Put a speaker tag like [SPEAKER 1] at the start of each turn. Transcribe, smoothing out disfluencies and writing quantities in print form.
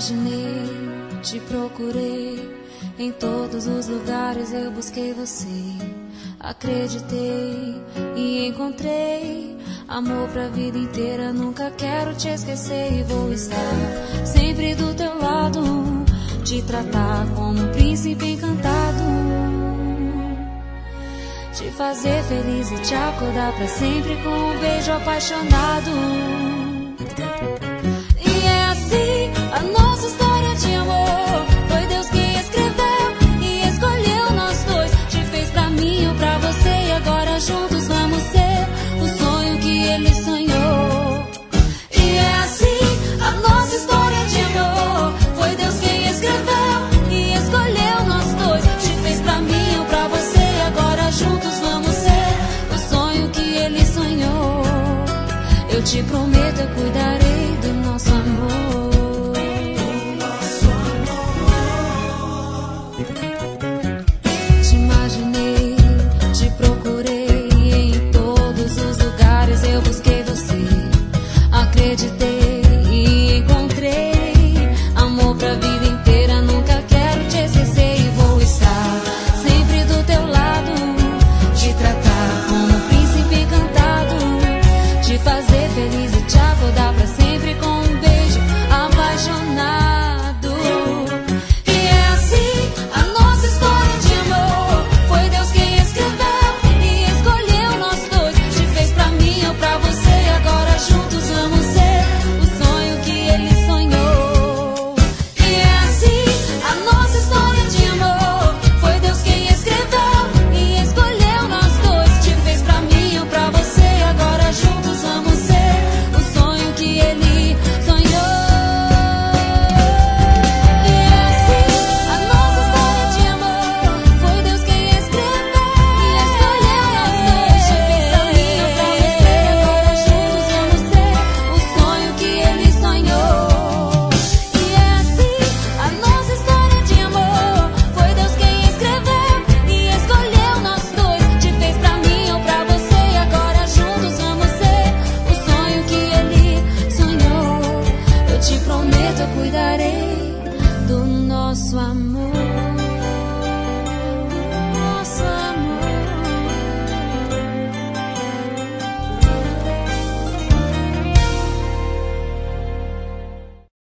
[SPEAKER 1] imaginei, te procurei, em todos os lugares eu busquei você. Acreditei e encontrei amor pra vida inteira, nunca quero te esquecer. E vou estar sempre do teu lado, te tratar como um príncipe encantado, te fazer feliz e te acordar pra sempre com um beijo apaixonado. E é assim a nossa história de amor, foi Deus quem escreveu e escolheu nós dois, te fez pra mim ou pra você, e agora juntos vamos ser o sonho que ele sonhou. E é assim a nossa história de amor, foi Deus quem escreveu e escolheu nós dois, te fez pra mim ou pra você, e agora juntos vamos ser o sonho que ele sonhou. Eu te prometo, eu cuidarei do nosso amor. Te imaginei, te procurei, em todos os lugares eu busquei você. Acreditei e encontrei amor pra vida inteira, nunca quero te esquecer. E vou estar sempre do teu lado, te tratar como um príncipe encantado, te fazer feliz e te acordar pra sempre com um beijo apaixonado. E é assim a nossa história de amor, foi Deus quem escreveu e escolheu nós dois, te fez pra mim ou pra você, e agora juntos vamos ser o sonho que ele sonhou. E é assim a nossa história de amor, foi Deus quem escreveu e escolheu nós dois, te fez pra mim ou pra você, e agora juntos vamos ser o sonho que ele sonhou. E é assim a nossa história de amor, foi Deus quem escreveu e escolheu nós dois, te fez pra mim ou pra você, e agora juntos vamos ser o sonho que ele sonhou. E é assim a nossa história de amor, foi Deus quem escreveu e escolheu nós dois, te fez pra mim ou pra você, e agora juntos vamos ser o sonho que ele sonhou. Eu te prometo, eu cuidarei do nosso amor.